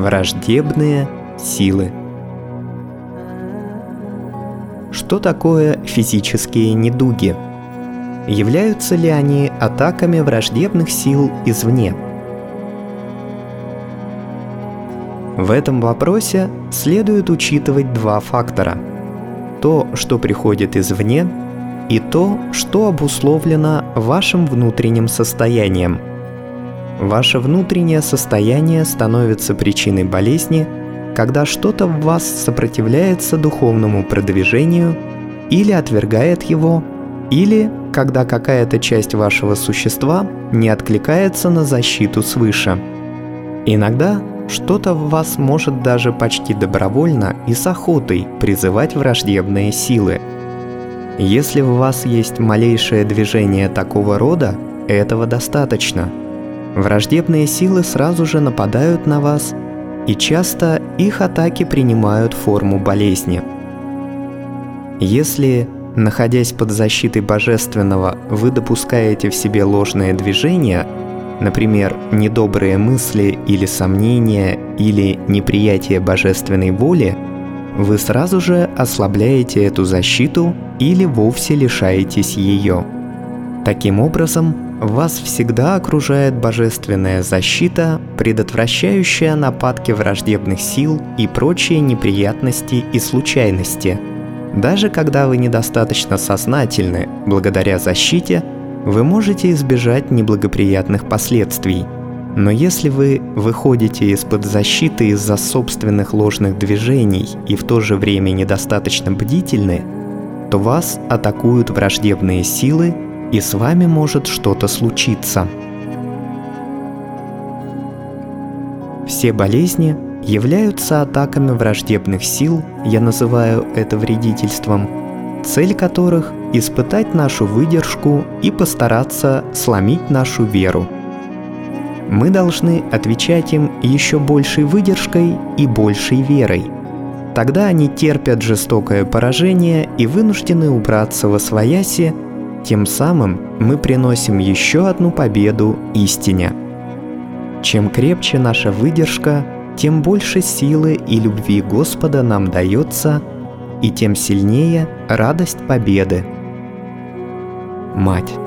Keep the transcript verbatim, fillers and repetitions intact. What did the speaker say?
Враждебные силы. Что такое физические недуги? Являются ли они атаками враждебных сил извне? В этом вопросе следует учитывать два фактора: то, что приходит извне, и то, что обусловлено вашим внутренним состоянием. Ваше внутреннее состояние становится причиной болезни, когда что-то в вас сопротивляется духовному продвижению или отвергает его, или когда какая-то часть вашего существа не откликается на защиту свыше. Иногда что-то в вас может даже почти добровольно и с охотой призывать враждебные силы. Если в вас есть малейшее движение такого рода, этого достаточно. Враждебные силы сразу же нападают на вас, и часто их атаки принимают форму болезни. Если, находясь под защитой Божественного, вы допускаете в себе ложные движения, например, недобрые мысли или сомнения, или неприятие божественной воли, вы сразу же ослабляете эту защиту или вовсе лишаетесь ее. Таким образом, вас всегда окружает божественная защита, предотвращающая нападки враждебных сил и прочие неприятности и случайности. Даже когда вы недостаточно сознательны, благодаря защите, вы можете избежать неблагоприятных последствий. Но если вы выходите из-под защиты из-за собственных ложных движений и в то же время недостаточно бдительны, то вас атакуют враждебные силы, и с вами может что-то случиться. Все болезни являются атаками враждебных сил, я называю это вредительством, цель которых – испытать нашу выдержку и постараться сломить нашу веру. Мы должны отвечать им еще большей выдержкой и большей верой. Тогда они терпят жестокое поражение и вынуждены убраться восвояси. Тем самым мы приносим еще одну победу истине. Чем крепче наша выдержка, тем больше силы и любви Господа нам дается, и тем сильнее радость победы. Мать.